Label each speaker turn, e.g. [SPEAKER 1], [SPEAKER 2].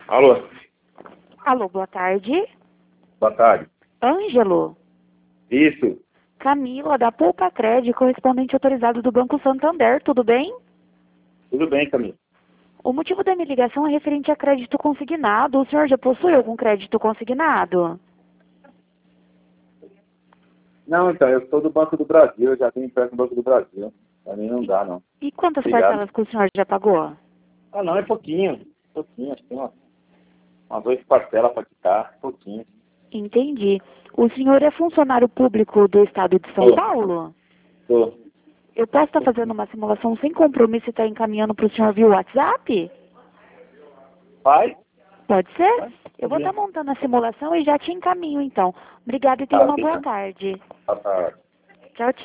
[SPEAKER 1] Alô?
[SPEAKER 2] Alô, boa tarde.
[SPEAKER 1] Boa tarde.
[SPEAKER 2] Ângelo.
[SPEAKER 1] Isso.
[SPEAKER 2] Camila, da Poupa Cred, correspondente autorizado do Banco Santander, tudo bem?
[SPEAKER 1] Tudo bem, Camila.
[SPEAKER 2] O motivo da minha ligação é referente a crédito consignado. O senhor já possui algum crédito consignado?
[SPEAKER 1] Não, então, eu sou do Banco do Brasil, eu já tenho empréstimo do Banco do Brasil. Pra mim não dá, não.
[SPEAKER 2] E quantas
[SPEAKER 1] Obrigado.
[SPEAKER 2] parcelas que o senhor já pagou?
[SPEAKER 1] Ah, não, é pouquinho. Pouquinho, acho que tem umas 8 parcelas para quitar. Pouquinho.
[SPEAKER 2] Entendi. O senhor é funcionário público do estado de São
[SPEAKER 1] Tô.
[SPEAKER 2] Paulo?
[SPEAKER 1] Tô.
[SPEAKER 2] Eu posso estar fazendo uma simulação sem compromisso e estar encaminhando para o senhor via WhatsApp?
[SPEAKER 1] Pai?
[SPEAKER 2] Pode ser?
[SPEAKER 1] Vai.
[SPEAKER 2] Eu vou estar montando a simulação e já te encaminho, então. Obrigada e tenha
[SPEAKER 1] Tá,
[SPEAKER 2] uma boa
[SPEAKER 1] fica.
[SPEAKER 2] tarde.
[SPEAKER 1] Boa tarde.
[SPEAKER 2] Tchau, tchau.